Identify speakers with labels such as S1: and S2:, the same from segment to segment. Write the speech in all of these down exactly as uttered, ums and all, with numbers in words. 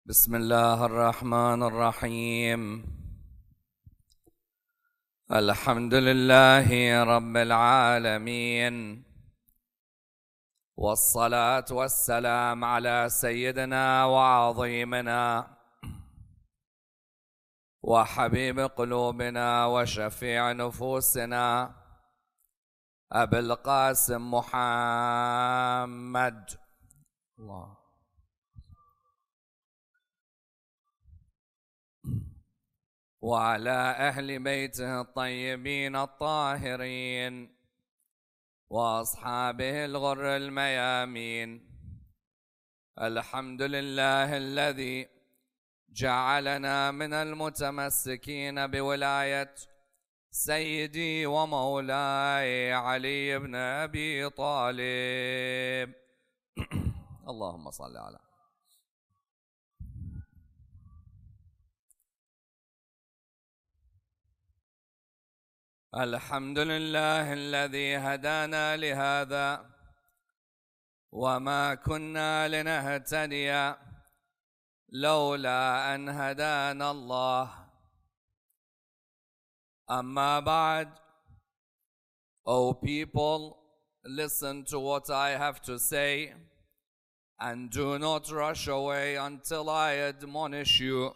S1: بسم الله الرحمن الرحيم. الحمد لله رب العالمين، والصلاة والسلام على سيدنا وعظيمنا وحبيب قلوبنا وشفيع نفوسنا أبي القاسم محمد الله وعلى أهل بيته الطيبين الطاهرين وأصحابه الغر الميامين. الحمد لله الذي جعلنا من المتمسكين بولاية سيدي ومولاي علي بن أبي طالب. اللهم صل على الحمد لله الذي هدانا لهذا وما كنا لنهتدي لولا أن هدانا الله. أما بعد, O people, listen to what I have to say and do not rush away until I admonish you.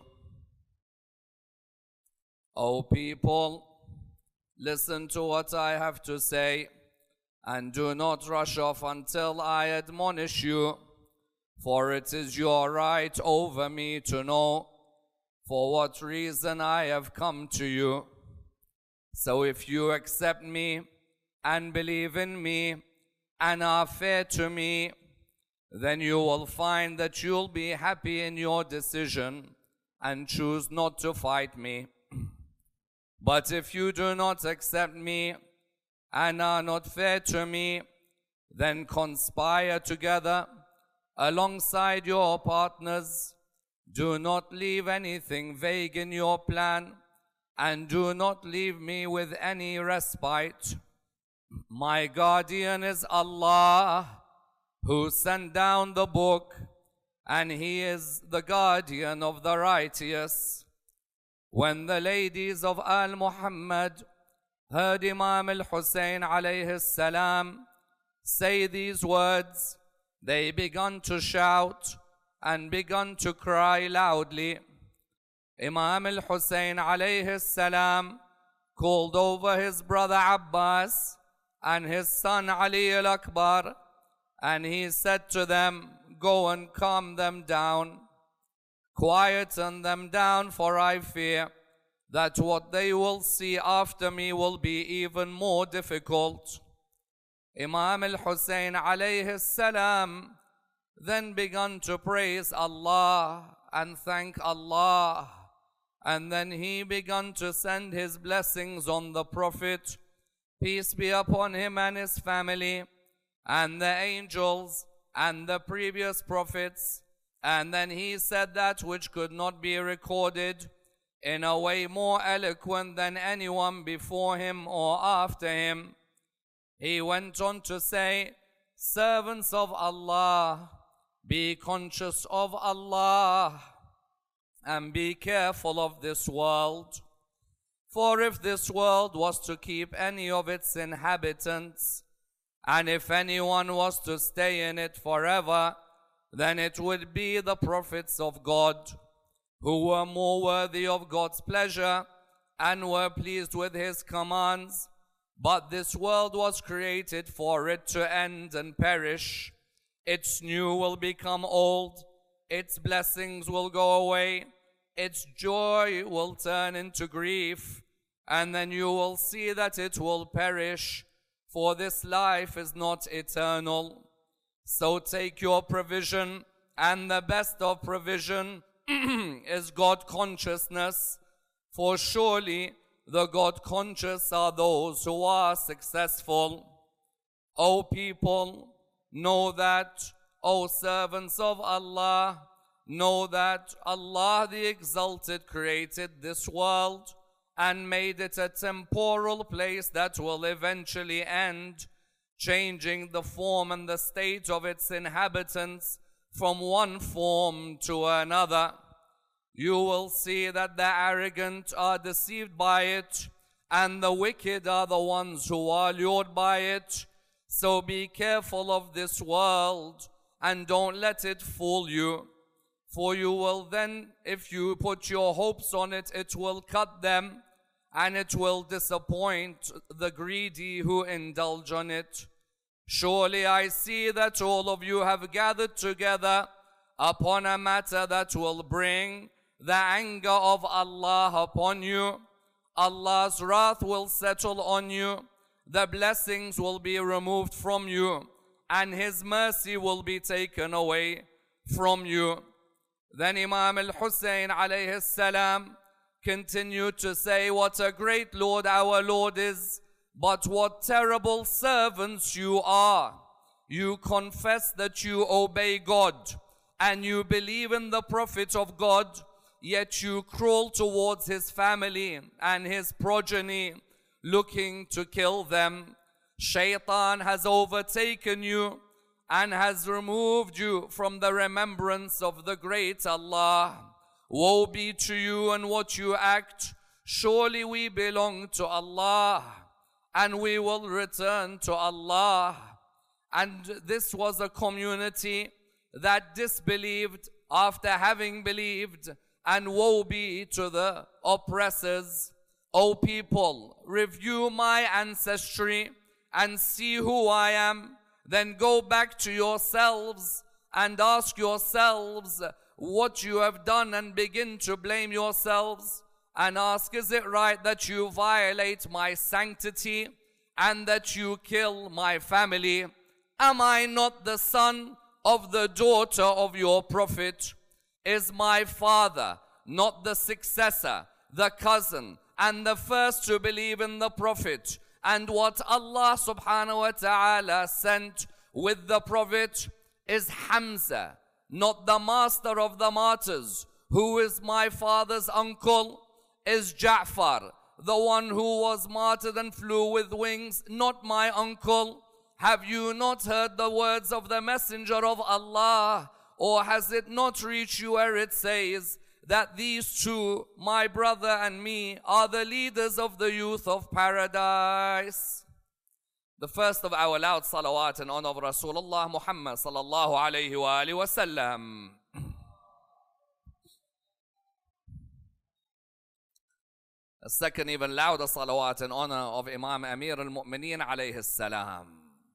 S1: O people, listen to what I have to say and do not rush off until I admonish you, for it is your right over me to know for what reason I have come to you. So if you accept me and believe in me and are fair to me, then you will find that you'll be happy in your decision and choose not to fight me. But if you do not accept me and are not fair to me, then conspire together alongside your partners. Do not leave anything vague in your plan, and do not leave me with any respite. My guardian is Allah, who sent down the book, and He is the guardian of the righteous. When the ladies of Al Muhammad heard Imam al-Hussein alayhi salam say these words, they began to shout and began to cry loudly. Imam al-Hussein alayhi salam called over his brother Abbas and his son Ali al-Akbar, and he said to them, "Go and calm them down. Quieten them down, for I fear that what they will see after me will be even more difficult." Imam al-Hussein alayhi salam then began to praise Allah and thank Allah, and then he began to send his blessings on the Prophet, peace be upon him and his family, and the angels and the previous prophets. And then he said that which could not be recorded in a way more eloquent than anyone before him or after him. He went on to say, "Servants of Allah, be conscious of Allah and be careful of this world. For if this world was to keep any of its inhabitants, and if anyone was to stay in it forever, then it would be the prophets of God, who were more worthy of God's pleasure and were pleased with His commands. But this world was created for it to end and perish. Its new will become old, its blessings will go away, its joy will turn into grief, and then you will see that it will perish, for this life is not eternal. So take your provision, and the best of provision is God consciousness, for surely the God conscious are those who are successful. O people, know that, O servants of Allah, know that Allah the Exalted created this world and made it a temporal place that will eventually end, changing the form and the state of its inhabitants from one form to another. You will see that the arrogant are deceived by it, and the wicked are the ones who are lured by it. So be careful of this world, and don't let it fool you. For you will then, if you put your hopes on it, it will cut them, and it will disappoint the greedy who indulge on it. Surely I see that all of you have gathered together upon a matter that will bring the anger of Allah upon you. Allah's wrath will settle on you. The blessings will be removed from you, and His mercy will be taken away from you. Then Imam al-Hussein alayhi salam continued to say, what a great Lord our Lord is, but what terrible servants you are. You confess that you obey God, and you believe in the Prophet of God, yet you crawl towards his family and his progeny, looking to kill them. Shaitan has overtaken you and has removed you from the remembrance of the great Allah. Woe be to you and what you act. Surely we belong to Allah, and we will return to Allah. And this was a community that disbelieved after having believed, and woe be to the oppressors. O people, review my ancestry and see who I am. Then go back to yourselves and ask yourselves what you have done, and begin to blame yourselves and ask, is it right that you violate my sanctity and that you kill my family? Am I not the son of the daughter of your prophet? Is my father not the successor, the cousin, and the first to believe in the prophet and what Allah subhanahu wa ta'ala sent with the prophet? Is Hamza not the master of the martyrs, who is my father's uncle? Is Ja'far the one who was martyred and flew with wings not my uncle? Have you not heard the words of the messenger of Allah? Or has it not reached you where it says that these two, my brother and me, are the leaders of the youth of paradise? The first of our loud salawat in honor of Rasulullah Muhammad sallallahu alayhi wa alihi wa sallam. A second even louder salawat in honor of Imam Amir al-Mu'mineen alayhi salam.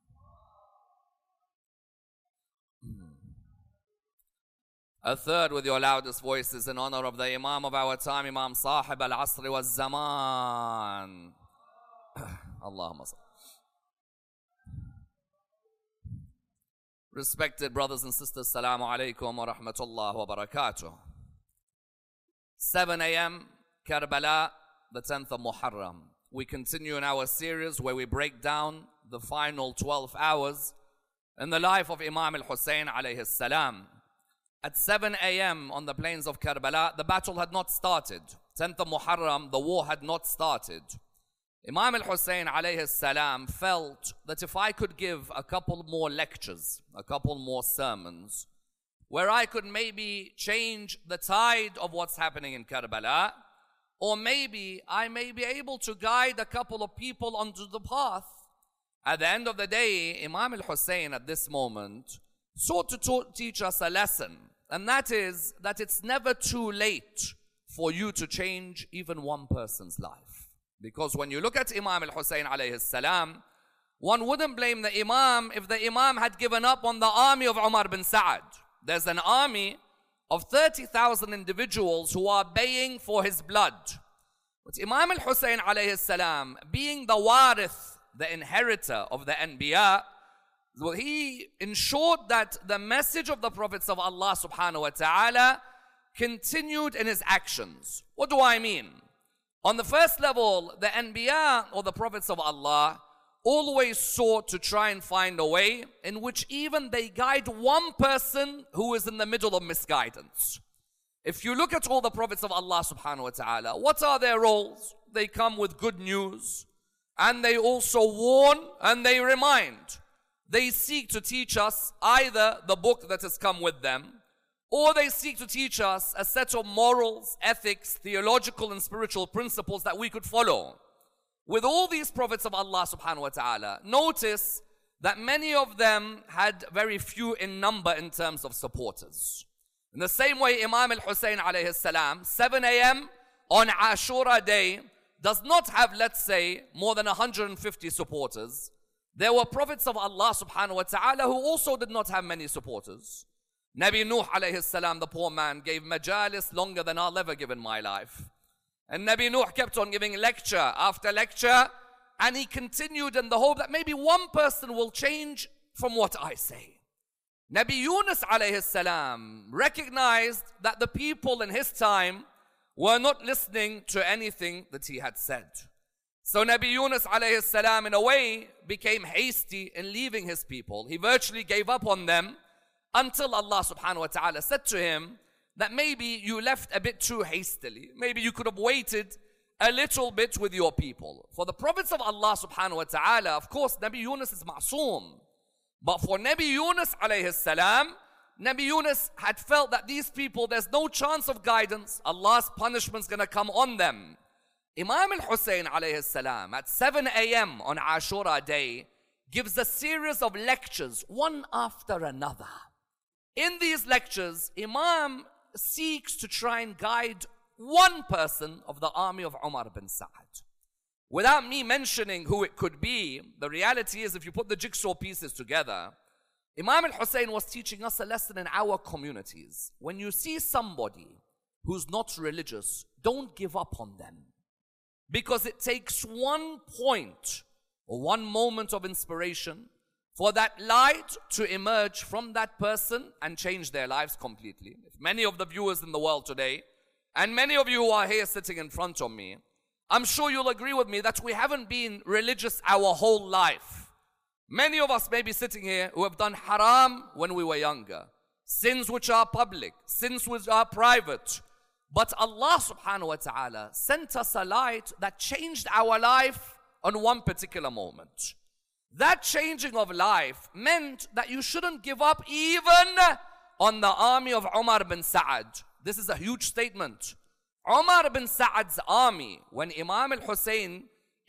S1: A third with your loudest voices in honor of the Imam of our time, Imam Sahib al-Asr wa zaman. Allahumma salli. Respected brothers and sisters, Assalamu alaikum wa rahmatullah wa barakatuh. seven A M Karbala, the tenth of Muharram. We continue in our series where we break down the final twelve hours in the life of Imam al-Hussein alayhi salam. At seven A M on the plains of Karbala, the battle had not started. tenth of Muharram, the war had not started. Imam al-Hussein alayhi salam felt that if I could give a couple more lectures, a couple more sermons, where I could maybe change the tide of what's happening in Karbala, or maybe I may be able to guide a couple of people onto the path. At the end of the day, Imam al-Hussein at this moment sought to teach us a lesson, and that is that it's never too late for you to change even one person's life. Because when you look at Imam al-Hussein alayhi salam, one wouldn't blame the Imam if the Imam had given up on the army of Umar bin Sa'ad. There's an army of thirty thousand individuals who are baying for his blood. But Imam al-Hussein alayhi salam, being the warith, the inheritor of the Anbiya, well, he ensured that the message of the prophets of Allah subhanahu wa ta'ala continued in his actions. What do I mean? On the first level, the Anbiya, or the prophets of Allah, always sought to try and find a way in which even they guide one person who is in the middle of misguidance. If you look at all the prophets of Allah subhanahu wa ta'ala, what are their roles? They come with good news, and they also warn and they remind. they seek to teach us either the book that has come with them, or they seek to teach us a set of morals, ethics, theological and spiritual principles that we could follow. With all these prophets of Allah subhanahu wa ta'ala, notice that many of them had very few in number in terms of supporters. In the same way, Imam al-Hussein alayhi salam, seven a m on Ashura day, does not have, let's say, more than one hundred fifty supporters. There were prophets of Allah subhanahu wa ta'ala who also did not have many supporters. Nabi Nuh alayhi salam, the poor man, gave majalis longer than I'll ever give in my life. And Nabi Nuh kept on giving lecture after lecture, and he continued in the hope that maybe one person will change from what I say. Nabi Yunus alayhi salam recognized that the people in his time were not listening to anything that he had said. So Nabi Yunus alayhi salam in a way became hasty in leaving his people. He virtually gave up on them until Allah subhanahu wa ta'ala said to him that maybe you left a bit too hastily. Maybe you could have waited a little bit with your people. For the prophets of Allah subhanahu wa ta'ala, of course, Nabi Yunus is ma'soom. But for Nabi Yunus alayhi salam, Nabi Yunus had felt that these people, there's no chance of guidance. Allah's punishment's going to come on them. Imam al-Hussein alayhi salam at seven a m on Ashura day gives a series of lectures, one after another. In these lectures, Imam seeks to try and guide one person of the army of Umar bin Sa'ad. Without me mentioning who it could be, the reality is if you put the jigsaw pieces together, Imam al-Hussein was teaching us a lesson in our communities. When you see somebody who's not religious, don't give up on them. Because it takes one point or one moment of inspiration for that light to emerge from that person and change their lives completely. If many of the viewers in the world today, and many of you who are here sitting in front of me, I'm sure you'll agree with me that we haven't been religious our whole life. Many of us may be sitting here who have done haram when we were younger. Sins which are public, sins which are private. But Allah subhanahu wa ta'ala sent us a light that changed our life on one particular moment. That changing of life meant that you shouldn't give up even on the army of Umar bin Sa'ad. This is a huge statement. Umar bin Sa'ad's army, when Imam al-Hussein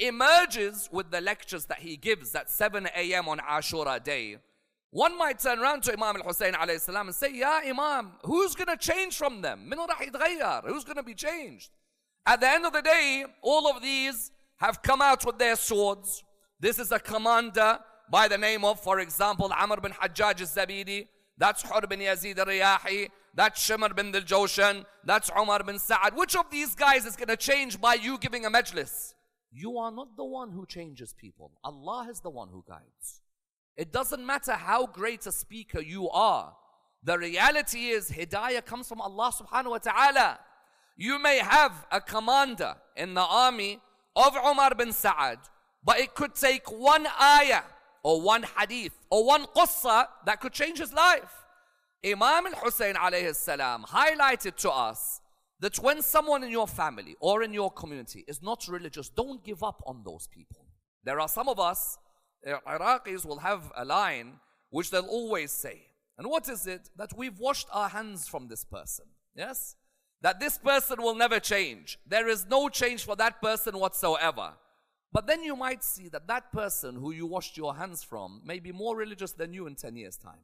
S1: emerges with the lectures that he gives at seven a m on Ashura day, one might turn around to Imam al-Hussein alayhi salam and say, Ya Imam, who's going to change from them? Min rah yitghayyar? Who's going to be changed? At the end of the day, all of these have come out with their swords. This is a commander by the name of, for example, Amr bin Hajjaj al-Zabidi. That's Hur bin Yazid al-Riyahi. That's Shimr bin Dil-Jawshan. That's Umar bin Sa'ad. Which of these guys is going to change by you giving a majlis? You are not the one who changes people. Allah is the one who guides. It doesn't matter how great a speaker you are. The reality is hidayah comes from Allah subhanahu wa ta'ala. You may have a commander in the army of Umar bin Sa'ad, but it could take one ayah or one hadith or one qissa that could change his life. Imam al-Hussein alayhi salam highlighted to us that when someone in your family or in your community is not religious, don't give up on those people. There are some of us, Iraqis will have a line which they'll always say. And what is it? That we've washed our hands from this person. Yes? That this person will never change. There is no change for that person whatsoever. But then you might see that that person who you washed your hands from may be more religious than you in ten years' time.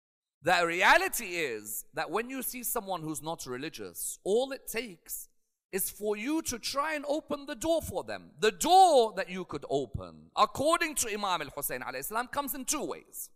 S1: The reality is that when you see someone who's not religious, all it takes is for you to try and open the door for them. The door that you could open, according to Imam al-Hussein alayhi salam, comes in two ways.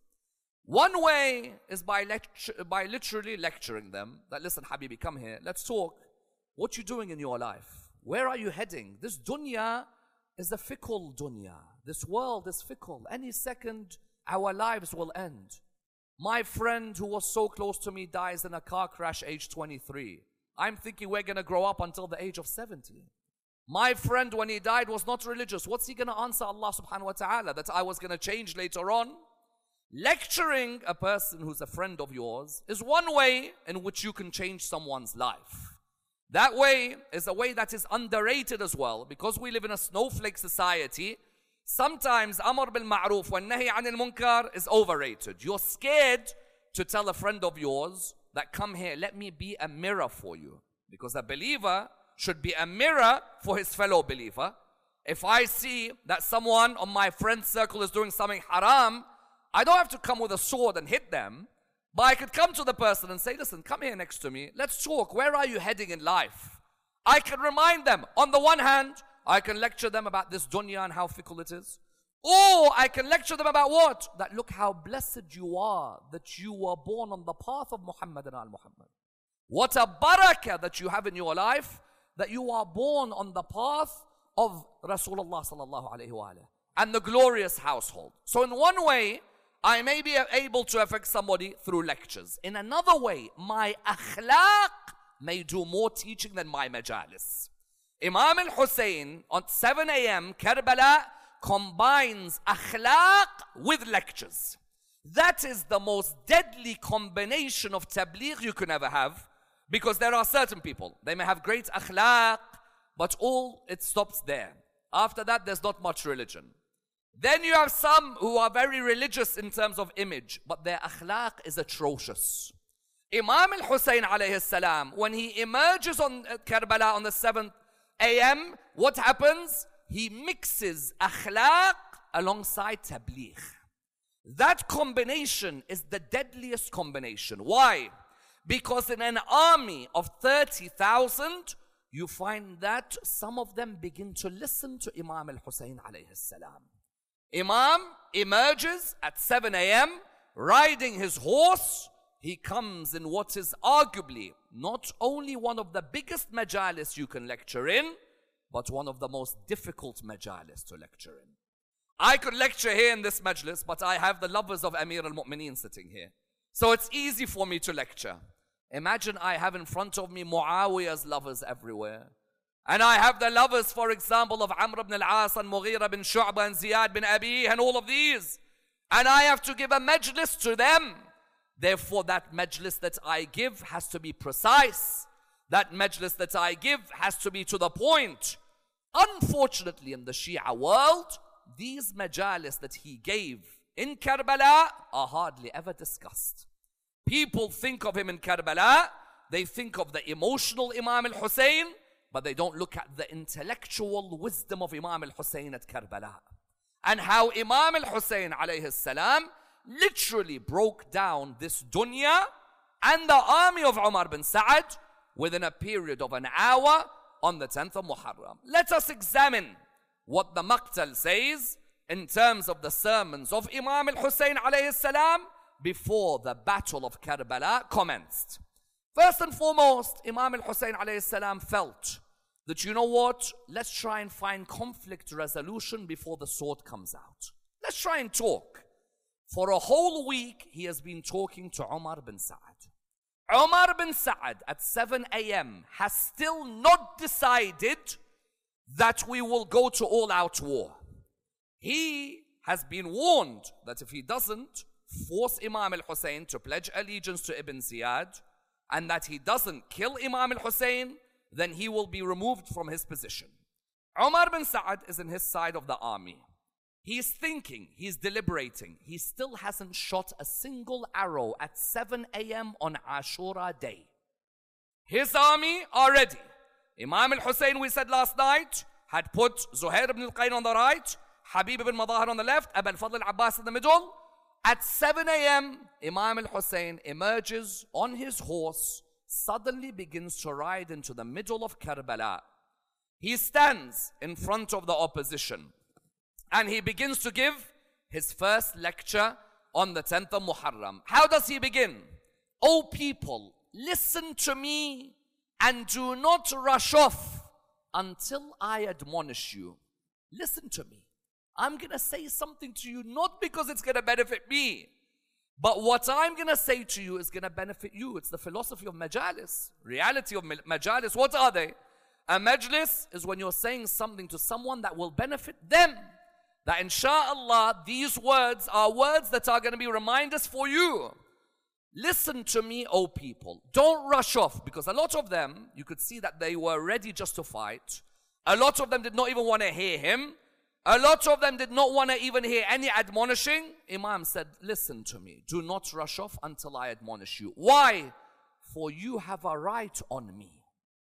S1: One way is by, lectu- by literally lecturing them that, listen, Habibi, come here, let's talk. What you doing in your life? Where are you heading? This dunya is a fickle dunya. This world is fickle. Any second, our lives will end. My friend who was so close to me dies in a car crash age twenty-three. I'm thinking we're going to grow up until the age of seventy. My friend, when he died, was not religious. What's he going to answer Allah subhanahu wa ta'ala? That I was going to change later on? Lecturing a person who's a friend of yours is one way in which you can change someone's life. That way is a way that is underrated as well, because we live in a snowflake society. Sometimes Amr bil Ma'ruf wa Nahi anil Munkar is overrated. You're scared to tell a friend of yours that, come here, let me be a mirror for you. Because a believer should be a mirror for his fellow believer. If I see that someone on my friend circle is doing something haram, I don't have to come with a sword and hit them. But I could come to the person and say, listen, come here next to me. Let's talk. Where are you heading in life? I can remind them. On the one hand, I can lecture them about this dunya and how fickle it is. Or I can lecture them about what? That look how blessed you are that you were born on the path of Muhammad and al-Muhammad. What a barakah that you have in your life, that you are born on the path of Rasulullah sallallahu alayhi wa alayhi, and the glorious household. So in one way, I may be able to affect somebody through lectures. In another way, my akhlaq may do more teaching than my majalis. Imam al-Hussein on seven A M Karbala combines akhlaq with lectures. That is the most deadly combination of tabligh you can ever have, because there are certain people, they may have great akhlaq, but all it stops there. After that, there's not much religion. Then you have some who are very religious in terms of image, but their akhlaq is atrocious. Imam al-Hussein alayhi salam, when he emerges on Karbala on the seventh A M, what happens? He mixes akhlaq alongside tabligh. That combination is the deadliest combination. Why? Because in an army of thirty thousand, you find that some of them begin to listen to Imam al-Hussein alayhi salam. Imam emerges at seven A M, riding his horse. He comes in what is arguably not only one of the biggest majalis you can lecture in, but one of the most difficult majalis to lecture in. I could lecture here in this majlis, but I have the lovers of Amir al-Mu'mineen sitting here. So it's easy for me to lecture. Imagine I have in front of me Muawiyah's lovers everywhere. And I have the lovers, for example, of Amr ibn al-As and Mughira bin Shu'bah and Ziyad bin Abi and all of these. And I have to give a majlis to them. Therefore, that majlis that I give has to be precise. That majlis that I give has to be to the point. Unfortunately, in the Shia world, these majalis that he gave in Karbala are hardly ever discussed. People think of him in Karbala, they think of the emotional Imam al-Hussein, but they don't look at the intellectual wisdom of Imam al-Hussein at Karbala. And how Imam al-Hussein alayhi salam literally broke down this dunya and the army of Umar bin Sa'ad within a period of an hour on the tenth of Muharram. Let us examine what the Maqtal says in terms of the sermons of Imam al-Hussein alayhi salam before the battle of Karbala commenced. First and foremost, Imam al-Hussein alayhi salam felt that, you know what, let's try and find conflict resolution before the sword comes out. Let's try and talk. For a whole week, he has been talking to Umar bin Sa'ad. Umar bin Sa'ad at seven A M has still not decided that we will go to all-out war. He has been warned that if he doesn't force Imam al-Hussein to pledge allegiance to Ibn Ziyad, and that he doesn't kill Imam al-Hussein, then he will be removed from his position. Umar bin Sa'ad is in his side of the army. He's thinking, he's deliberating. He still hasn't shot a single arrow at seven A M on Ashura day. His army are ready. Imam al-Hussein, we said last night, had put Zuhair ibn al-Qayn on the right, Habib ibn Madahir on the left, Abu al-Fadl al-Abbas in the middle. At seven A M, Imam al-Hussein emerges on his horse, suddenly begins to ride into the middle of Karbala. He stands in front of the opposition and he begins to give his first lecture on the tenth of Muharram. How does he begin? O people, listen to me and do not rush off until I admonish you. Listen to me. I'm going to say something to you, not because it's going to benefit me, but what I'm going to say to you is going to benefit you. It's the philosophy of majalis, reality of majalis. What are they? A majlis is when you're saying something to someone that will benefit them. That insha'Allah, these words are words that are going to be reminders for you. Listen to me, O people. Don't rush off, because a lot of them, you could see that they were ready just to fight. A lot of them did not even want to hear him. A lot of them did not want to even hear any admonishing. Imam said, listen to me. Do not rush off until I admonish you. Why? For you have a right on me.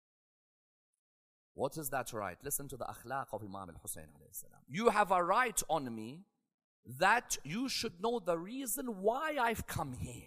S1: What is that right? Listen to the akhlaq of Imam al-Hussein alayhi salam. You have a right on me that you should know the reason why I've come here.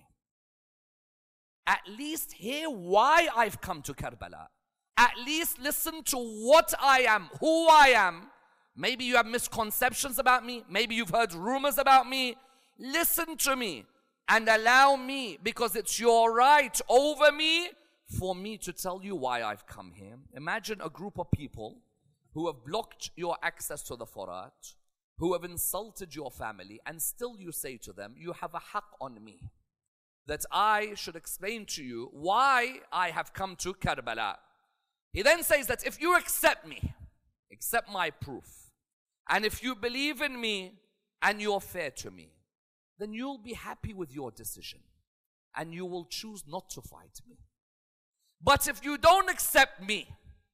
S1: At least hear why I've come to Karbala. At least listen to what I am, who I am. Maybe you have misconceptions about me. Maybe you've heard rumors about me. Listen to me and allow me, because it's your right over me, for me to tell you why I've come here. Imagine a group of people who have blocked your access to the Furat, who have insulted your family, and still you say to them, you have a haqq on me, that I should explain to you why I have come to Karbala. He then says that if you accept me, accept my proof, and if you believe in me and you're fair to me, then you'll be happy with your decision and you will choose not to fight me. But if you don't accept me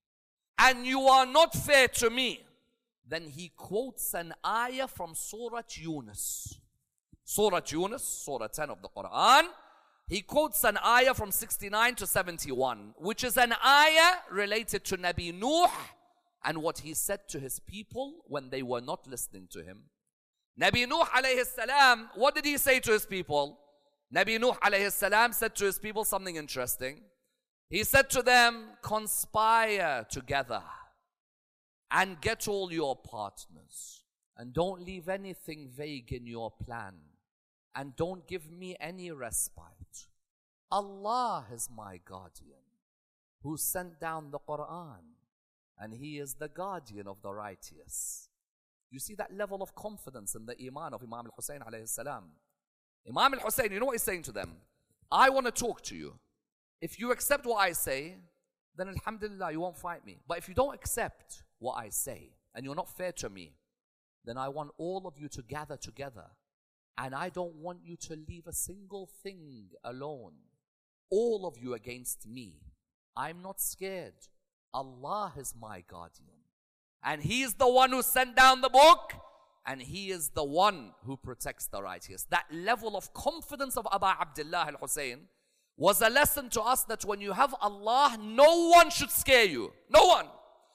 S1: and you are not fair to me, then he quotes an ayah from Surah Yunus. Surah Yunus, Surah ten of the Quran. He quotes an ayah from sixty-nine to seventy-one, which is an ayah related to Nabi Nuh and what he said to his people when they were not listening to him. Nabi Nuh alayhi salam, what did he say to his people? Nabi Nuh alayhi salam said to his people something interesting. He said to them, conspire together and get all your partners, and don't leave anything vague in your plan, and don't give me any respite. Allah is my guardian, who sent down the Quran, and he is the guardian of the righteous. You see that level of confidence in the iman of Imam al-Hussein alayhi salam. Imam al-Hussein, you know what he's saying to them? I want to talk to you. If you accept what I say, then alhamdulillah, you won't fight me. But if you don't accept what I say, and you're not fair to me, then I want all of you to gather together. And I don't want you to leave a single thing alone. All of you against me. I'm not scared. Allah is my guardian. And he is the one who sent down the book, and he is the one who protects the righteous. That level of confidence of Aba Abdullah al-Hussein was a lesson to us that when you have Allah, no one should scare you. No one.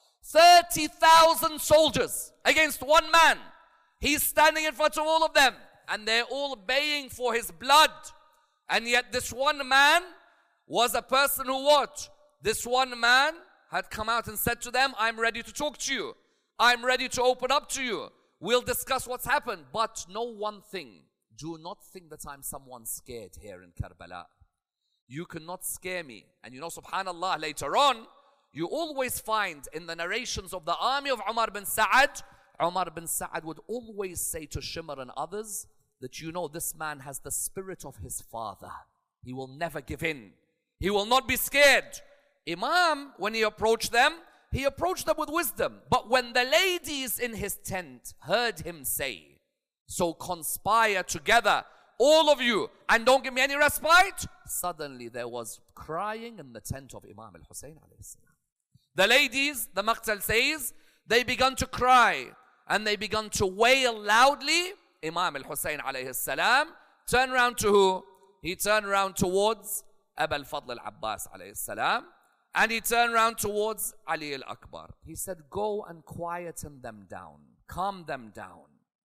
S1: thirty thousand soldiers against one man. He's standing in front of all of them, and they're all baying for his blood. And yet this one man was a person who what? This one man had come out and said to them, I'm ready to talk to you. I'm ready to open up to you. We'll discuss what's happened. But know one thing. Do not think that I'm someone scared here in Karbala. You cannot scare me. And you know, subhanallah, later on, you always find in the narrations of the army of Umar bin Sa'ad, Umar bin Sa'ad would always say to Shimr and others that, you know, this man has the spirit of his father. He will never give in. He will not be scared. Imam, when he approached them, he approached them with wisdom. But when the ladies in his tent heard him say, so conspire together, all of you, and don't give me any respite, suddenly there was crying in the tent of Imam al-Hussein alayhi salam. The ladies, the Maqtal says, they began to cry and they began to wail loudly. Imam al-Hussein alayhi salam turned around to who? He turned around towards Abu al-Fadl al-Abbas alayhi salam. And he turned around towards Ali al-Akbar. He said, go and quieten them down. Calm them down.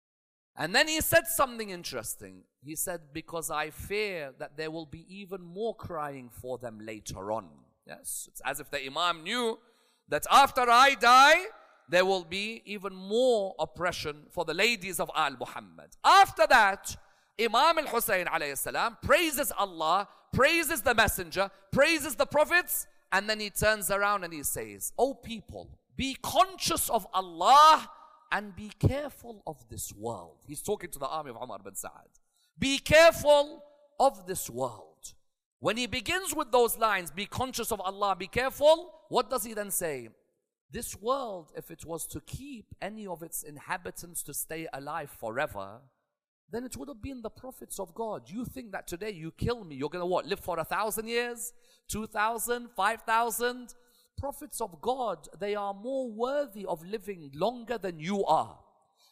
S1: And then he said something interesting. He said, because I fear that there will be even more crying for them later on. Yes, it's as if the Imam knew that after I die, there will be even more oppression for the ladies of Al Muhammad. After that, Imam al-Hussein alayhi salam praises Allah, praises the Messenger, praises the Prophets, and then he turns around and he says, oh people, be conscious of Allah and be careful of this world. He's talking to the army of Umar bin Sa'ad. Be careful of this world. When he begins with those lines, be conscious of Allah, be careful, what does he then say? This world, if it was to keep any of its inhabitants to stay alive forever, then it would have been the prophets of God. You think that today you kill me, you're going to what? Live for a thousand years? Two thousand? Five thousand? Prophets of God, they are more worthy of living longer than you are.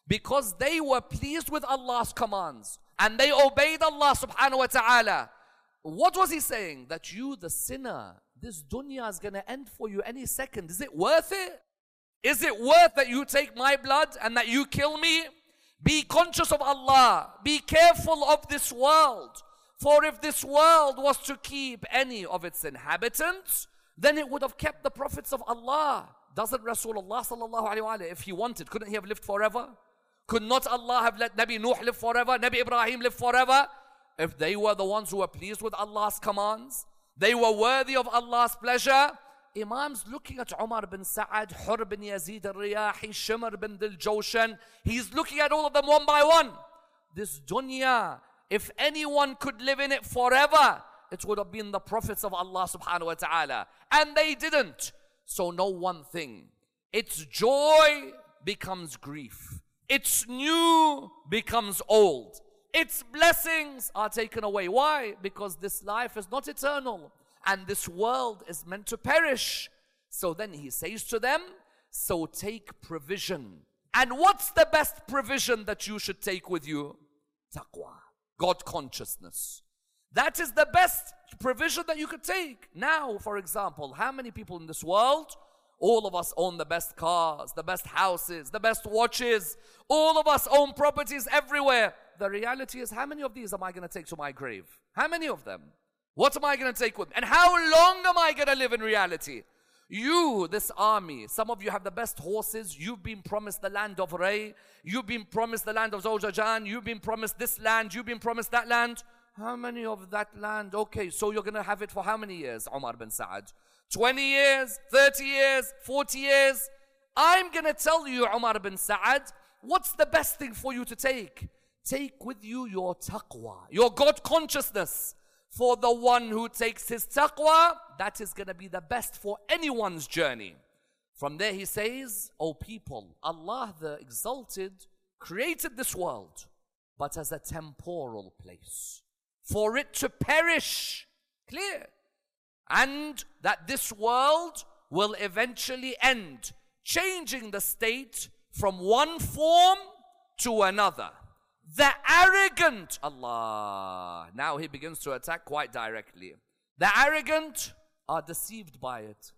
S1: because they were pleased with Allah's commands and they obeyed Allah subhanahu wa ta'ala. What was he saying? That you, the sinner, this dunya is going to end for you any second. Is it worth it? Is it worth that you take my blood and that you kill me? Be conscious of Allah. Be careful of this world. For if this world was to keep any of its inhabitants, then it would have kept the prophets of Allah. Doesn't Rasulullah sallallahu alayhi wa sallam, if he wanted, couldn't he have lived forever? Could not Allah have let Nabi Nuh live forever? Nabi Ibrahim live forever? If they were the ones who were pleased with Allah's commands, they were worthy of Allah's pleasure. Imam's looking at Umar bin Sa'ad, Hur bin Yazid al-Riyahi, Shimr bin Dil-Jawshan. He's looking at all of them one by one. This dunya, if anyone could live in it forever, it would have been the prophets of Allah subhanahu wa ta'ala. And they didn't. So know one thing. Its joy becomes grief. Its new becomes old. Its blessings are taken away. Why? Because this life is not eternal. And this world is meant to perish. So then he says to them, so take provision. And what's the best provision that you should take with you? Taqwa. God consciousness. That is the best provision that you could take. Now, for example, how many people in this world? All of us own the best cars, the best houses, the best watches. All of us own properties everywhere. The reality is, how many of these am I going to take to my grave? How many of them? What am I going to take with me? And how long am I going to live in reality? You, this army, some of you have the best horses. You've been promised the land of Ray. You've been promised the land of Zawjajan. You've been promised this land. You've been promised that land. How many of that land? Okay, so you're going to have it for how many years, Umar bin Sa'ad? twenty years, thirty years, forty years. I'm going to tell you, Umar bin Sa'ad, what's the best thing for you to take? Take with you your taqwa, your God consciousness. For the one who takes his taqwa, that is going to be the best for anyone's journey. From there he says, O people, Allah the Exalted created this world, but as a temporal place, for it to perish. Clear. And that this world will eventually end, changing the state from one form to another. The arrogant, Allah, now he begins to attack quite directly. The arrogant are deceived by it.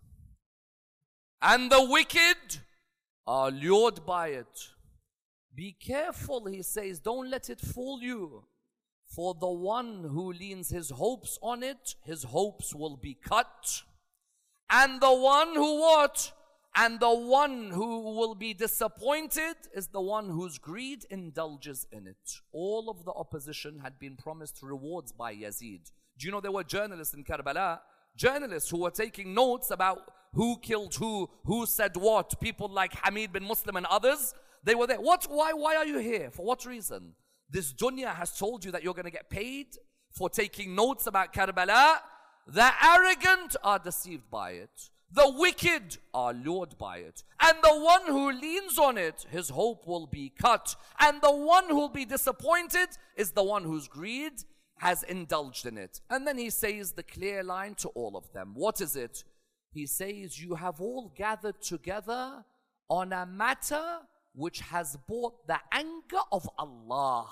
S1: And the wicked are lured by it. Be careful, he says, don't let it fool you. For the one who leans his hopes on it, his hopes will be cut. And the one who what? And the one who will be disappointed is the one whose greed indulges in it. All of the opposition had been promised rewards by Yazid. Do you know there were journalists in Karbala? Journalists who were taking notes about who killed who, who said what. People like Hamid bin Muslim and others. They were there. What? Why? Why are you here? For what reason? This dunya has told you that you're going to get paid for taking notes about Karbala. The arrogant are deceived by it. The wicked are lured by it. And the one who leans on it, his hope will be cut. And the one who will be disappointed is the one whose greed has indulged in it. And then he says the clear line to all of them. What is it? He says, you have all gathered together on a matter which has brought the anger of Allah.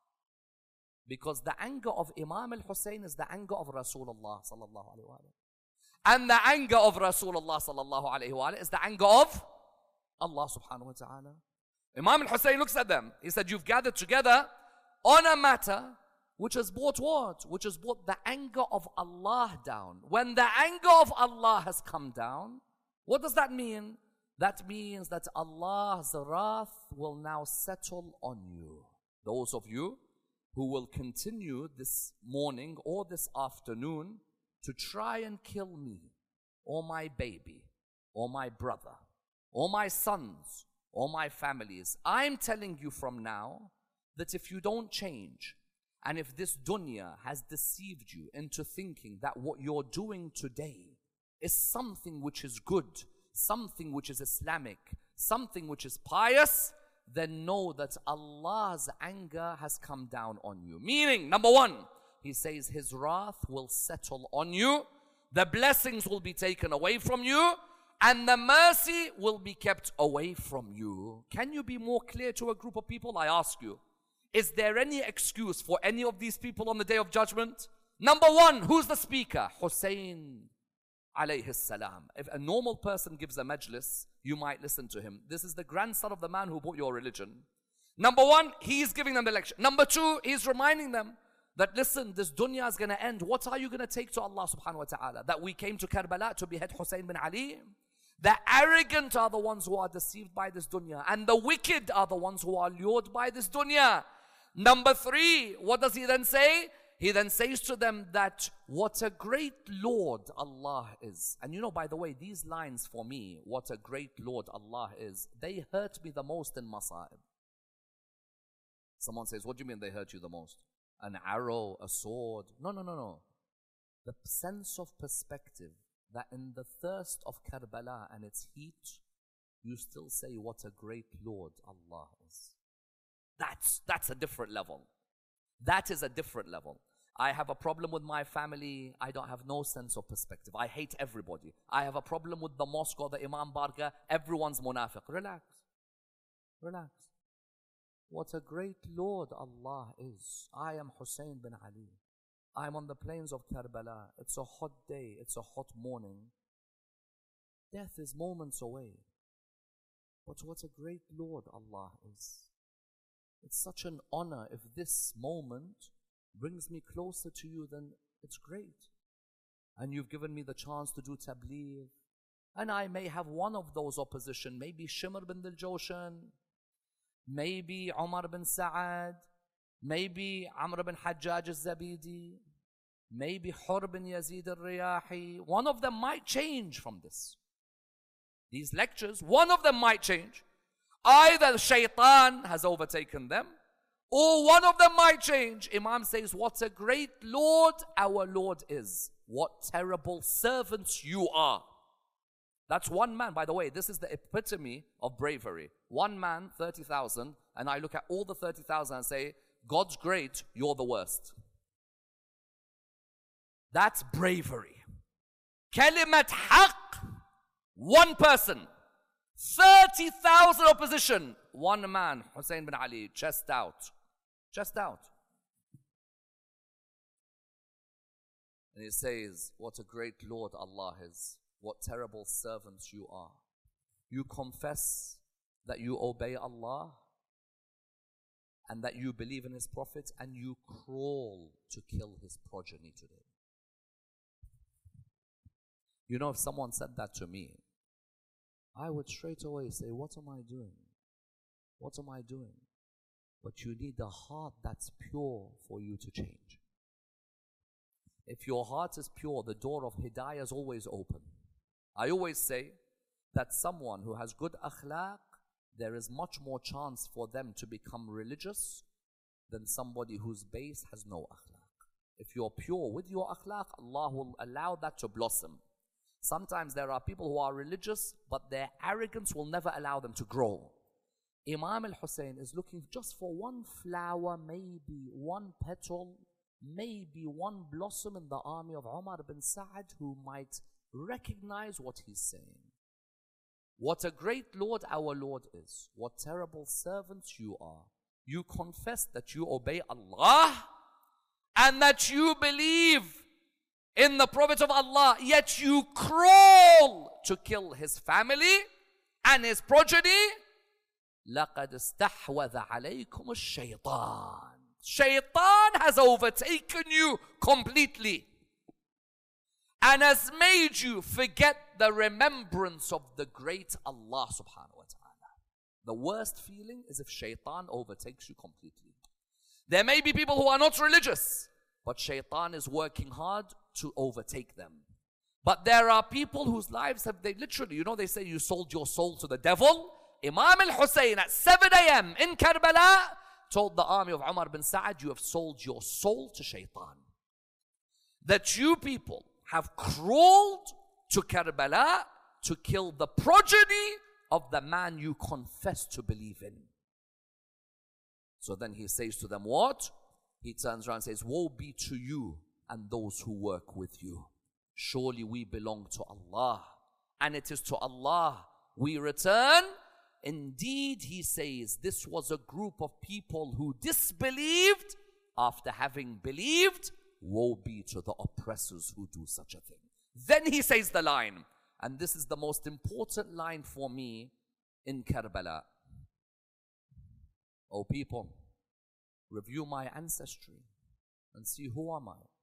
S1: Because the anger of Imam al-Hussein is the anger of Rasulullah sallallahu alayhi wa sallam. And the anger of Rasulullah sallallahu alayhi wa sallam is the anger of Allah subhanahu wa ta'ala. Imam al-Hussein looks at them. He said, you've gathered together on a matter which has brought what? Which has brought the anger of Allah down. When the anger of Allah has come down, what does that mean? That means that Allah's wrath will now settle on you. Those of you who will continue this morning or this afternoon to try and kill me, or my baby, or my brother, or my sons, or my families. I'm telling you from now that if you don't change, and if this dunya has deceived you into thinking that what you're doing today is something which is good, something which is Islamic, something which is pious, then know that Allah's anger has come down on you. Meaning, number one, he says his wrath will settle on you. The blessings will be taken away from you. and the mercy will be kept away from you. Can you be more clear to a group of people? I ask you, is there any excuse for any of these people on the Day of Judgment? Number one, who's the speaker? Hussein alayhi salam. If a normal person gives a majlis, you might listen to him. This is the grandson of the man who brought your religion. Number one, he's giving them the lecture. Number two, he's reminding them that, listen, this dunya is going to end. What are you going to take to Allah subhanahu wa ta'ala? That we came to Karbala to behead Hussein bin Ali? The arrogant are the ones who are deceived by this dunya, and the wicked are the ones who are lured by this dunya. Number three, what does he then say? He then says to them that what a great Lord Allah is. And you know, by the way, these lines for me, what a great Lord Allah is, they hurt me the most in Masa'ib. Someone says, what do you mean they hurt you the most? An arrow, a sword? No, no, no, no. The sense of perspective that in the thirst of Karbala and its heat, you still say what a great Lord Allah is. That's, that's a different level. That is a different level. I have a problem with my family. I don't have no sense of perspective. I hate everybody. I have a problem with the mosque or the Imam Barga. Everyone's munafiq. Relax. Relax. What a great Lord Allah is. I am Hussein bin Ali. I am on the plains of Karbala. It's a hot day. It's a hot morning. Death is moments away. But what a great Lord Allah is. It's such an honor. If this moment brings me closer to you, then it's great. And you've given me the chance to do tabligh. And I may have one of those opposition, maybe Shimr bin Dil-Joshan, maybe Umar bin Sa'ad, maybe Amr bin Hajjaj al-Zabidi, maybe Hur bin Yazid al-Riyahi. One of them might change from this. These lectures, one of them might change. Either shaitan has overtaken them, or one of them might change. Imam says, what a great Lord our Lord is. What terrible servants you are. That's one man. By the way, this is the epitome of bravery. One man, thirty thousand, and I look at all the thirty thousand and say, God's great, you're the worst. That's bravery. Kalimat haq, one person. thirty thousand opposition. One man, Hussein bin Ali, chest out. Chest out. And he says, what a great Lord Allah is. What terrible servants you are. You confess that you obey Allah and that you believe in His Prophet, and you crawl to kill His progeny today. You know, if someone said that to me, I would straight away say, what am I doing? What am I doing? But you need a heart that's pure for you to change. If your heart is pure, the door of hidayah is always open. I always say that someone who has good akhlaq, there is much more chance for them to become religious than somebody whose base has no akhlaq. If you're pure with your akhlaq, Allah will allow that to blossom. Sometimes there are people who are religious, but their arrogance will never allow them to grow. Imam al-Hussein is looking just for one flower, maybe one petal, maybe one blossom in the army of Umar bin Sa'ad who might recognize what he's saying. What a great Lord our Lord is. What terrible servants you are. You confess that you obey Allah and that you believe in the Prophet of Allah, yet you crawl to kill his family and his progeny. لَقَدْ اسْتَحْوَذَ عَلَيْكُمُ الشَّيْطَانِ. Shaitan has overtaken you completely and has made you forget the remembrance of the great Allah subhanahu wa ta'ala. The worst feeling is if shaitan overtakes you completely. There may be people who are not religious, but shaitan is working hard to overtake them. But there are people whose lives have, they literally, you know, they say you sold your soul to the devil. Imam al-Hussein at seven A M in Karbala told the army of Umar bin Sa'ad, you have sold your soul to shaitan. That you people have crawled to Karbala to kill the progeny of the man you confess to believe in. So then he says to them, what? He turns around and says, woe be to you and those who work with you. Surely we belong to Allah, and it is to Allah we return. Indeed, he says, this was a group of people who disbelieved after having believed. Woe be to the oppressors who do such a thing. Then he says the line, and this is the most important line for me in Karbala. O people, review my ancestry and see who am I.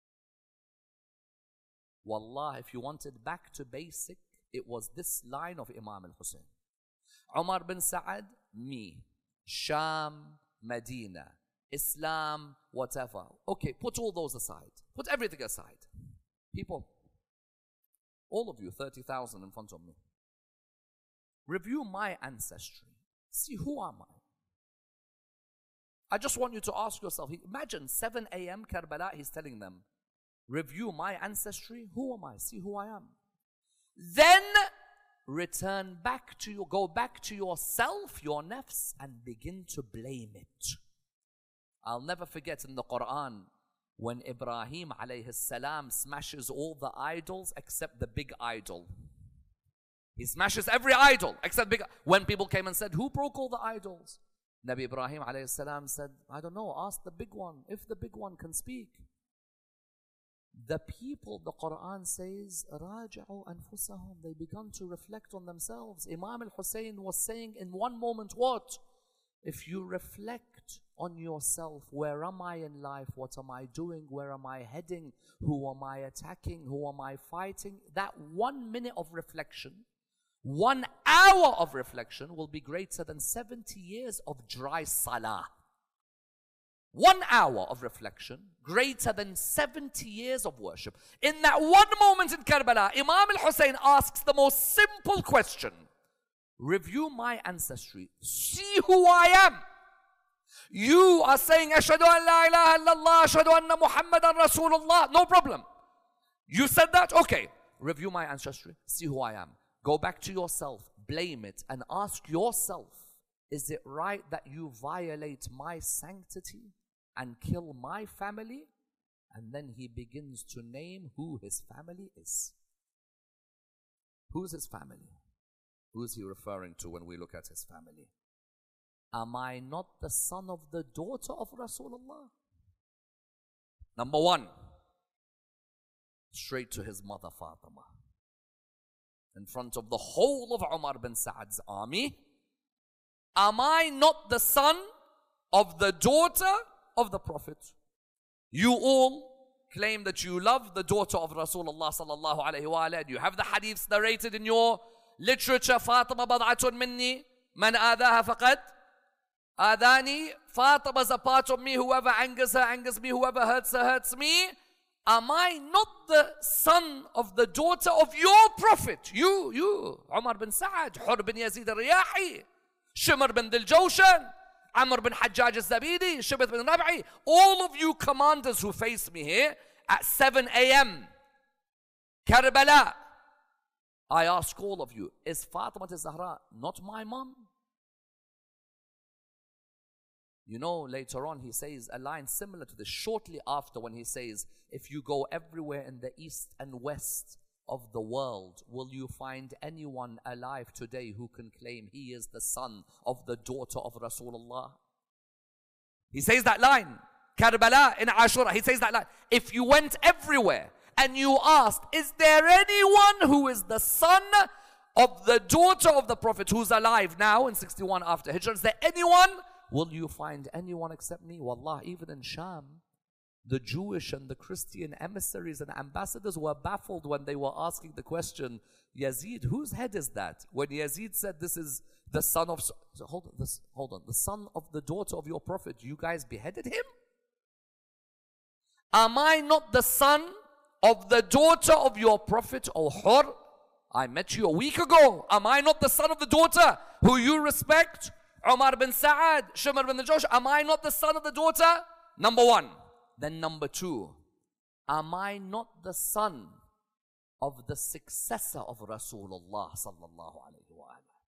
S1: Wallah, if you wanted back to basic, it was this line of Imam al-Hussein. Umar bin Sa'ad, me. Sham, Medina, Islam, whatever. Okay, put all those aside. Put everything aside. People, all of you, thirty thousand in front of me. Review my ancestry. See who am I. I just want you to ask yourself, imagine seven A M Karbala, he's telling them, review my ancestry. Who am I? See who I am. Then return back to you, go back to yourself, your nafs, and begin to blame it. I'll never forget in the Quran when Ibrahim alayhi salam smashes all the idols except the big idol. He smashes every idol except big. When people came and said, who broke all the idols? Nabi Ibrahim alayhi salam said, I don't know, ask the big one, if the big one can speak. The people, the Quran says, رَاجَعُوا أَنفُسَهُمْ. They began to reflect on themselves. Imam al-Hussein was saying in one moment, what? If you reflect on yourself, where am I in life? What am I doing? Where am I heading? Who am I attacking? Who am I fighting? That one minute of reflection, one hour of reflection will be greater than seventy years of dry salah. One hour of reflection, greater than seventy years of worship. In that one moment in Karbala, Imam al-Hussein asks the most simple question. Review my ancestry. See who I am. You are saying, Ashhadu an la ilaha illallah, Ashhadu anna Muhammadan Rasulullah. No problem. You said that? Okay. Review my ancestry. See who I am. Go back to yourself. Blame it and ask yourself, is it right that you violate my sanctity and kill my family? And then he begins to name who his family is. Who's his family? Who is he referring to when we look at his family? Am I not the son of the daughter of Rasulullah? Number one, straight to his mother Fatima. In front of the whole of Umar bin Sa'ad's army. Am I not the son of the daughter of the Prophet? You all claim that you love the daughter of Rasulullah sallallahu alayhi wa alayhi. You have the hadiths narrated in your literature. Fatima bad'atun minni, man adaha faqad adani. Fatima is a part of me. Whoever angers her, angers me. Whoever hurts her, hurts me. Am I not the son of the daughter of your Prophet? You, you, Umar bin Sa'ad, Hur bin Yazid al-Riyahi, Shimr bin Dil-Jawshan, Amr bin Hajjaj al-Zabidi, Shibth bin Rabi'i, all of you commanders who face me here at seven A M Karbala, I ask all of you, is Fatima al-Zahra not my mom? You know, later on he says a line similar to this, shortly after, when he says, if you go everywhere in the east and west of the world, will you find anyone alive today who can claim he is the son of the daughter of Rasulullah? He says that line, Karbala in Ashura, he says that line. If you went everywhere and you asked, is there anyone who is the son of the daughter of the Prophet who's alive now in sixty-one after Hijrah? Is there anyone? Will you find anyone except me? Wallah, even in Sham, the Jewish and the Christian emissaries and ambassadors were baffled when they were asking the question, Yazid, whose head is that? When Yazid said, this is the son of, so hold on, this, hold on, the son of the daughter of your Prophet, you guys beheaded him? Am I not the son of the daughter of your Prophet, O Hur? I met you a week ago. Am I not the son of the daughter who you respect? Umar bin Sa'ad, Shimr bin Dil-Jawshan, am I not the son of the daughter? Number one. Then number two, am I not the son of the successor of Rasulullah sallallahu alayhi wa alayhi?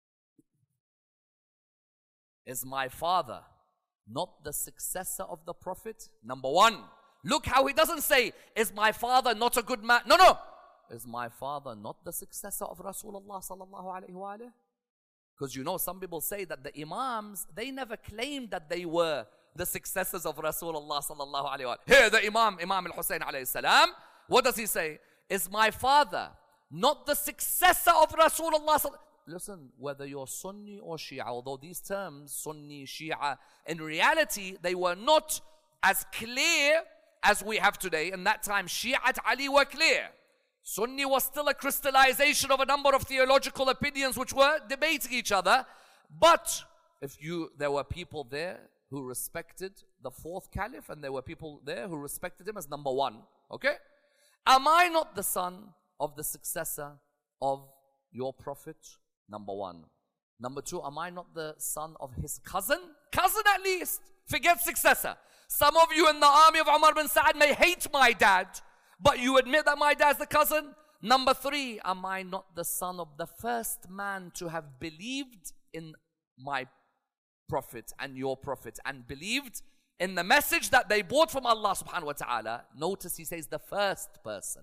S1: Is my father not the successor of the Prophet? Number one. Look how he doesn't say, is my father not a good man? No, no. is my father not the successor of Rasulullah sallallahu alayhi wa alayhi? Because you know, some people say that the Imams, they never claimed that they were the successors of Rasulullah sallallahu alayhi wa alayhi. Here the Imam, Imam al-Hussein alayhi salam, what does he say? Is my father not the successor of Rasulullah? Listen, whether you're Sunni or Shia, although these terms, Sunni, Shia, in reality, they were not as clear as we have today. In that time, Shia at Ali were clear. Sunni was still a crystallization of a number of theological opinions which were debating each other. But if you, there were people there who respected the fourth caliph, and there were people there who respected him as number one. Okay? Am I not the son of the successor of your prophet? Number one. Number two, am I not the son of his cousin? Cousin at least. Forget successor. Some of you in the army of Umar bin Sa'ad may hate my dad, but you admit that my dad's the cousin. Number three, am I not the son of the first man to have believed in my prophet and your prophet, and believed in the message that they brought from Allah subhanahu wa ta'ala? Notice he says the first person.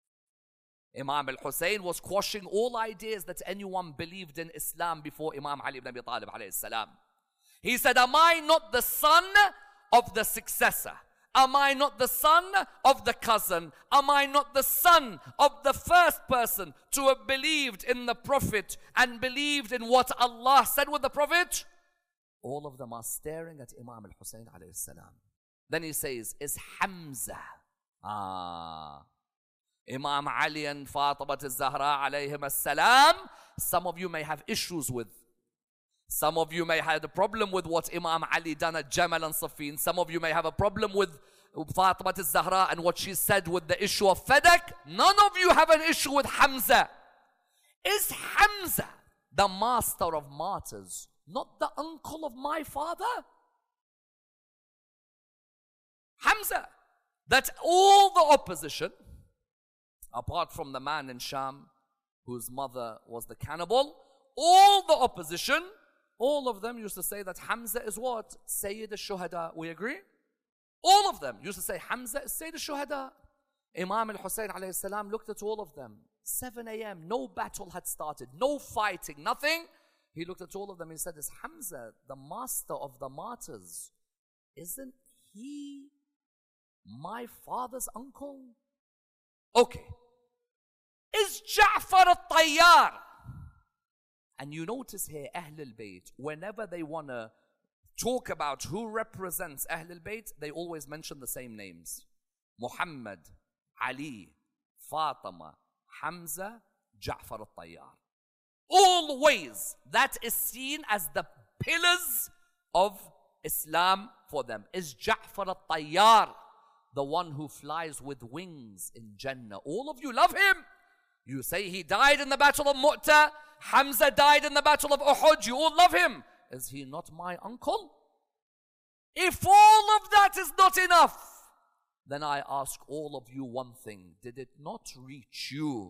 S1: Imam al-Hussein was quashing all ideas that anyone believed in Islam before Imam Ali ibn Abi Talib alayhi salam. He said, am I not the son of the successor? Am I not the son of the cousin? Am I not the son of the first person to have believed in the Prophet and believed in what Allah said with the Prophet? All of them are staring at Imam al-Hussein alayhi salam. Then he says, is Hamza? Ah. Imam Ali and Fatima al-Zahra alayhim as-salam, some of you may have issues with. Some of you may have a problem with what Imam Ali done at Jamal and Safin. Some of you may have a problem with Fatima al-Zahra and what she said with the issue of Fadak. None of you have an issue with Hamza. Is Hamza, the master of martyrs, not the uncle of my father? Hamza, that all the opposition, apart from the man in Sham whose mother was the cannibal, all the opposition, all of them used to say that Hamza is what? Sayyid al-Shuhada. We agree? All of them used to say Hamza is Sayyid al-Shuhada. Imam al-Hussein alayhi salam looked at all of them. seven a m, no battle had started, no fighting, nothing. He looked at all of them and he said, is Hamza, the master of the martyrs, isn't he my father's uncle? Okay. Is Ja'far al-Tayyar? And you notice here, Ahl al-Bayt, whenever they want to talk about who represents Ahl al-Bayt, they always mention the same names. Muhammad, Ali, Fatima, Hamza, Ja'far al-Tayyar. Always, that is seen as the pillars of Islam for them. Is Ja'far al-Tayyar the one who flies with wings in Jannah? All of you love him. You say he died in the battle of Mu'tah. Hamza died in the battle of Uhud. You all love him. Is he not my uncle? If all of that is not enough, then I ask all of you one thing. Did it not reach you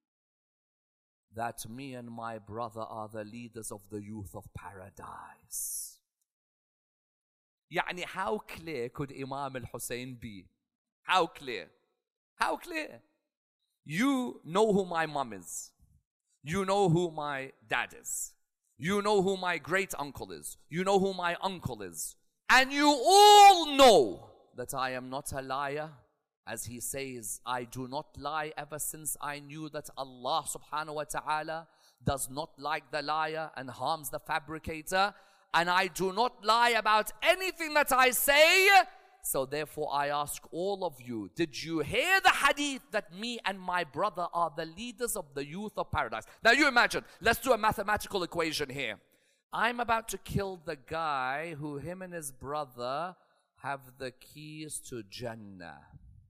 S1: that me and my brother are the leaders of the youth of paradise? Yani, how clear could Imam al-Hussein be? How clear? How clear? You know who my mom is. You know who my dad is. You know who my great uncle is. You know who my uncle is. And you all know that I am not a liar. As he says, I do not lie ever since I knew that Allah subhanahu wa ta'ala does not like the liar and harms the fabricator. And I do not lie about anything that I say. So therefore I ask all of you, did you hear the hadith that me and my brother are the leaders of the youth of paradise? Now you imagine, let's do a mathematical equation here. I'm about to kill the guy who him and his brother have the keys to Jannah.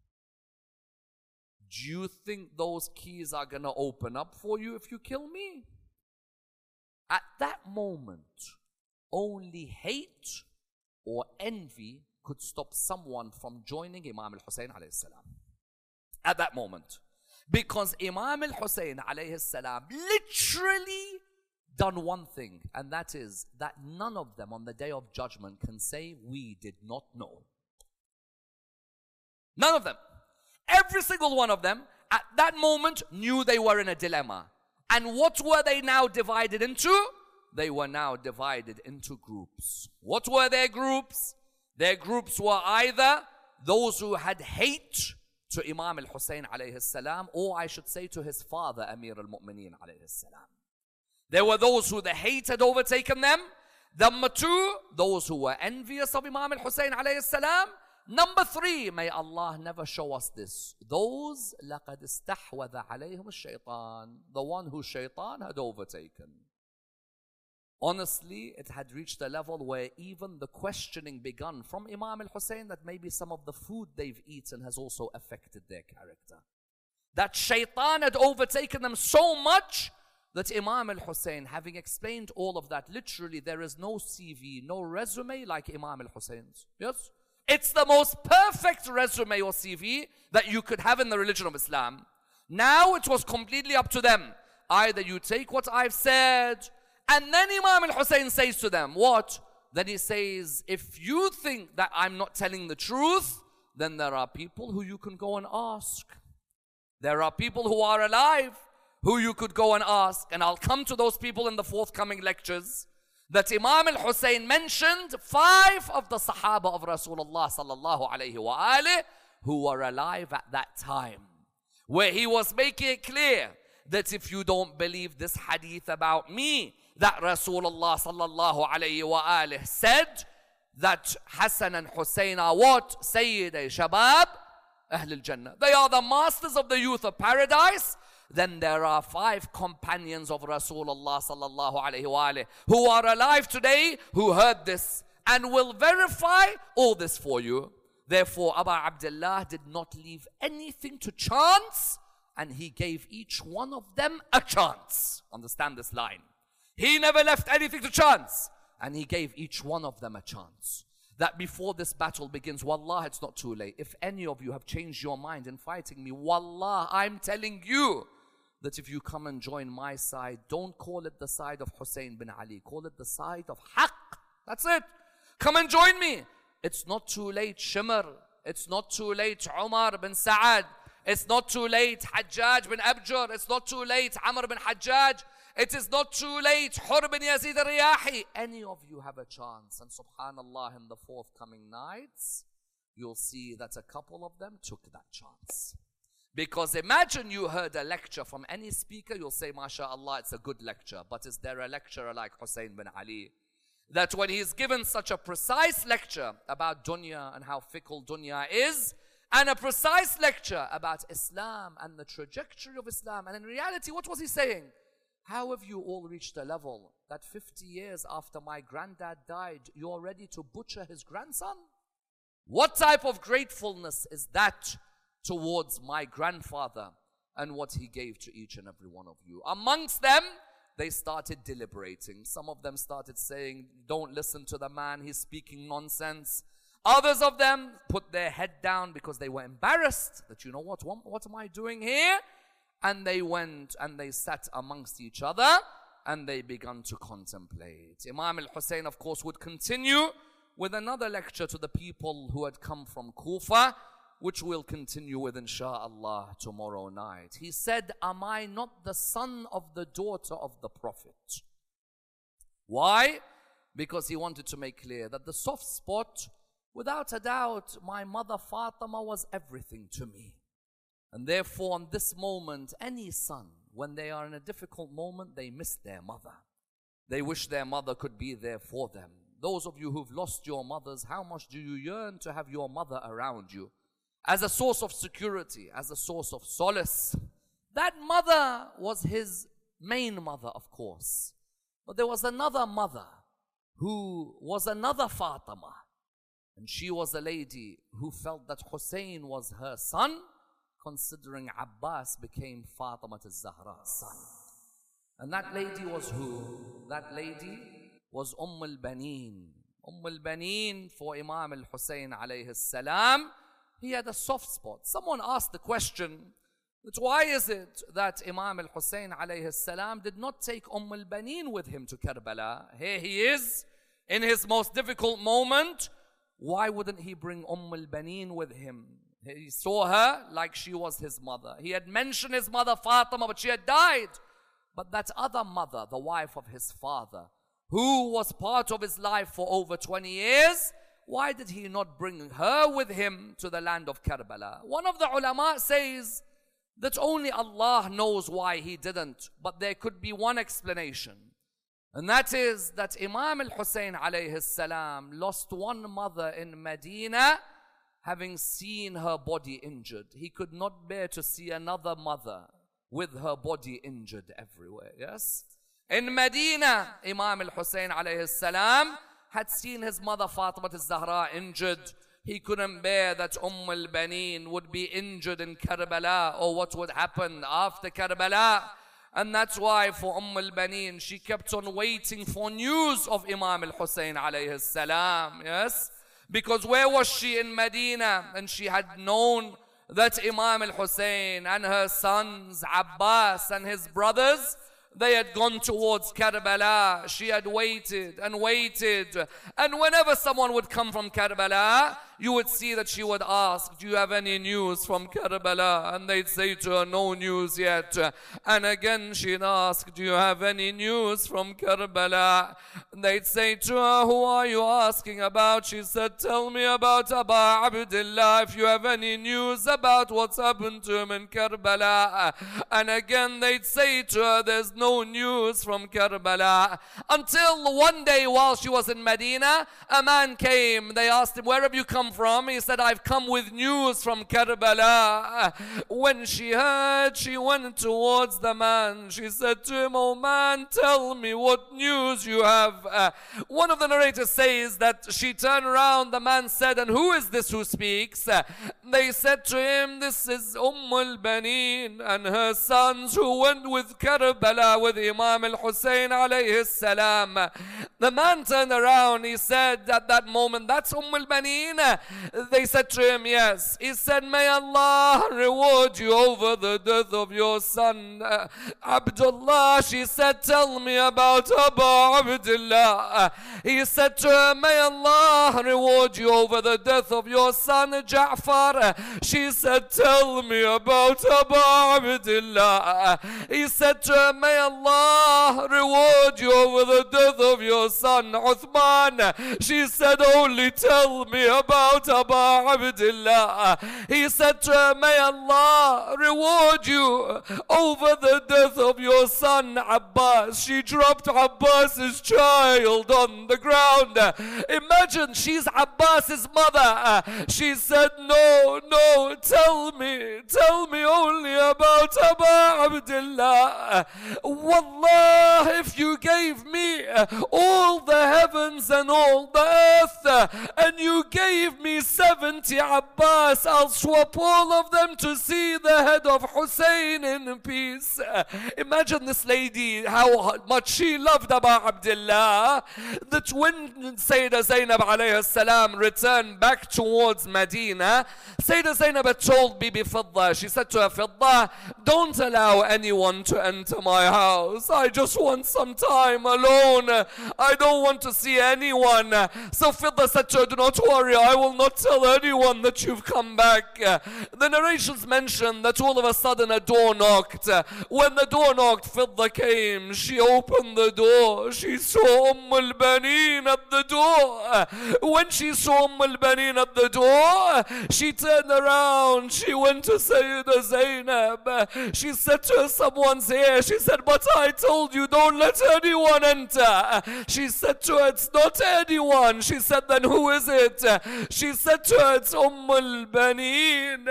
S1: Do you think those keys are going to open up for you if you kill me? At that moment, only hate or envy could stop someone from joining Imam al-Hussein alayhi salam. At that moment. Because Imam al-Hussein alayhi salam literally done one thing, and that is that none of them on the day of judgment can say, we did not know. None of them. Every single one of them, at that moment knew they were in a dilemma. And what were they now divided into? They were now divided into groups. What were their groups? Their groups were either those who had hate to Imam al-Hussein alayhi salam, or I should say to his father, Amir al-Mu'mineen alayhi salam. There were those who the hate had overtaken them. Number two, those who were envious of Imam al-Hussein alayhi salam. Number three, may Allah never show us this, those لَقَدْ اسْتَحْوَذَ عَلَيْهِمُ الشَّيْطَانِ, the one who shaitan had overtaken. Honestly, it had reached a level where even the questioning begun from Imam al-Hussein that maybe some of the food they've eaten has also affected their character. That shaitan had overtaken them so much that Imam al-Hussein, having explained all of that, literally there is no C V, no resume like Imam al-Hussein's. Yes? It's the most perfect resume or C V that you could have in the religion of Islam. Now it was completely up to them. Either you take what I've said, and then Imam al-Hussein says to them, what? Then he says, if you think that I'm not telling the truth, then there are people who you can go and ask. There are people who are alive who you could go and ask. And I'll come to those people in the forthcoming lectures. That Imam al-Hussein mentioned five of the Sahaba of Rasulullah sallallahu alayhi wa alih who were alive at that time. Where he was making it clear that if you don't believe this hadith about me, that Rasulullah sallallahu alayhi wa alih said that Hassan and Hussein are what? Sayyid-e Shabab Ahl al-Jannah. They are the masters of the youth of paradise. Then there are five companions of Rasulullah sallallahu alayhi wa alih who are alive today, who heard this and will verify all this for you. Therefore, Abu Abdullah did not leave anything to chance, and he gave each one of them a chance. Understand this line. He never left anything to chance, and he gave each one of them a chance. That before this battle begins, wallah, it's not too late. If any of you have changed your mind in fighting me, wallah, I'm telling you that if you come and join my side, don't call it the side of Hussein bin Ali. Call it the side of Haqq. That's it. Come and join me. It's not too late, Shimr. It's not too late, Umar bin Sa'ad. It's not too late, Hajjaj bin Abjar. It's not too late, Amr bin Hajjaj. It is not too late, Hur bin Yazid al-Riyahi. Any of you have a chance. And subhanallah, in the forthcoming nights, you'll see that a couple of them took that chance. Because imagine you heard a lecture from any speaker, you'll say, MashaAllah, it's a good lecture. But is there a lecturer like Hussein bin Ali? That when he's given such a precise lecture about dunya and how fickle dunya is, and a precise lecture about Islam and the trajectory of Islam, and in reality, what was he saying? How have you all reached a level that fifty years after my granddad died, you're ready to butcher his grandson? What type of gratefulness is that towards my grandfather and what he gave to each and every one of you? Amongst them, they started deliberating. Some of them started saying, don't listen to the man, he's speaking nonsense. Others of them put their head down because they were embarrassed that, you know what, what, what am I doing here? And they went and they sat amongst each other and they began to contemplate. Imam al-Hussein, of course, would continue with another lecture to the people who had come from Kufa, which we'll continue with insha'Allah tomorrow night. He said, am I not the son of the daughter of the Prophet? Why? Because he wanted to make clear that the soft spot, without a doubt, my mother Fatima was everything to me. And therefore, on this moment, any son, when they are in a difficult moment, they miss their mother. They wish their mother could be there for them. Those of you who've lost your mothers, how much do you yearn to have your mother around you? As a source of security, as a source of solace. That mother was his main mother, of course. But there was another mother who was another Fatima. And she was a lady who felt that Hussein was her son, considering Abbas became Fatima al-Zahra's son. And that lady was who? That lady was Umm al-Baneen. Umm al-Baneen for Imam al-Hussein alayhi salam. He had a soft spot. Someone asked the question, that why is it that Imam al-Hussein alayhi salam did not take Umm al-Baneen with him to Karbala? Here he is, in his most difficult moment. Why wouldn't he bring Umm al-Baneen with him? He saw her like she was his mother. He had mentioned his mother Fatima, but she had died. But that other mother, the wife of his father, who was part of his life for over twenty years, why did he not bring her with him to the land of Karbala? One of the ulama says that only Allah knows why he didn't, but there could be one explanation. And that is that Imam al-Hussein alayhi salam lost one mother in Medina, having seen her body injured. He could not bear to see another mother with her body injured everywhere. Yes? In Medina, Imam al-Hussein alayhi salam had seen his mother Fatima al-Zahra injured. He couldn't bear that Umm al-Baneen would be injured in Karbala, or what would happen after Karbala. And that's why for Umm al-Baneen, she kept on waiting for news of Imam al-Hussein alayhi salam. Yes? Because where was she in Medina? And she had known that Imam al-Hussein and her sons, Abbas and his brothers, they had gone towards Karbala. She had waited and waited. And whenever someone would come from Karbala, you would see that she would ask, do you have any news from Karbala? And they'd say to her, no news yet. And again she'd ask, do you have any news from Karbala? And they'd say to her, who are you asking about? She said, tell me about Aba Abdullah, if you have any news about what's happened to him in Karbala. And again they'd say to her, there's no news from Karbala. Until one day while she was in Medina, a man came. They asked him, where have you come from? He said, I've come with news from Karbala. When she heard, she went towards the man. She said to him, oh man, tell me what news you have. Uh, one of the narrators says that she turned around, the man said, and who is this who speaks? Uh, they said to him, this is Umm al-Baneen and her sons who went with Karbala with Imam al-Hussein alayhi salam. The man turned around, he said at that moment, that's Umm al-Baneen. They said to him, yes. He said, may Allah reward you over the death of your son uh, Abdullah. She said, tell me about Abu Abdullah. He said to her, may Allah reward you over the death of your son Ja'far. She said, tell me about Abu Abdullah. He said to her, may Allah reward you over the death of your son Uthman. She said, only tell me about Abu Abdullah. He said to her, may Allah reward you over the death of your son Abbas. She dropped Abbas's child on the ground. Imagine, she's Abbas's mother. She said, no, no, tell me, tell me only about Abu Abdullah. Wallah, if you gave me all the heavens and all the earth, and you gave me seventy Abbas, I'll swap all of them to see the head of Hussein in peace. Imagine this lady, how much she loved Abu Abdullah, that when Sayyidah Zainab alayhi salam returned back towards Medina, Sayyidah Zainab had told Bibi Fidda, she said to her, Fidda, don't allow anyone to enter my house. I just want some time alone. I don't want to see anyone. So Fidda said to her, do not worry, I will not tell anyone that you've come back. The narrations mention that all of a sudden a door knocked. When the door knocked, Fidda came. She opened the door. She saw Umm al-Baneen at the door. When she saw Umm al-Baneen at the door, she turned around. She went to Sayyidah Zainab. She said to her, someone's here. She said, but I told you, don't let anyone enter. She said to her, it's not anyone. She said, then who is it? She said to her, it's Umm al-Baneen.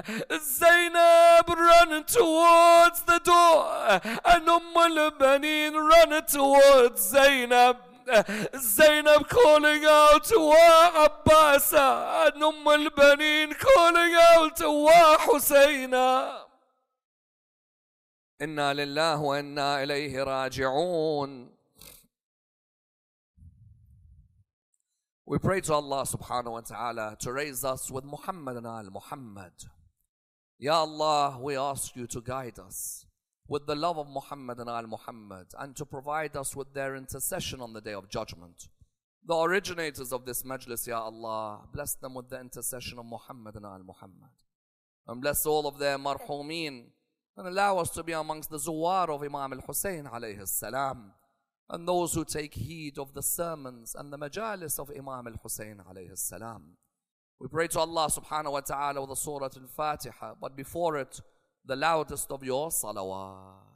S1: Zainab ran towards the door, and Umm al-Baneen ran towards Zainab. Zainab calling out, Wa Abbasa, and Umm al-Baneen calling out, Wa Husayna. Inna lillahi wa inna ilayhi raji'un. We pray to Allah subhanahu wa ta'ala to raise us with Muhammad and Al Muhammad. Ya Allah, we ask you to guide us with the love of Muhammad and Al Muhammad, and to provide us with their intercession on the Day of Judgment. the originators of this majlis, Ya Allah. Bless them with the intercession of Muhammad and Al Muhammad. And bless all of their marhumeen. And allow us to be amongst the zuwar of Imam al-Hussein alayhi salam. And those who take heed of the sermons and the majalis of Imam al-Hussein alayhi salam. We pray to Allah subhanahu wa ta'ala with the Surah al-Fatiha. But before it, the loudest of your salawat.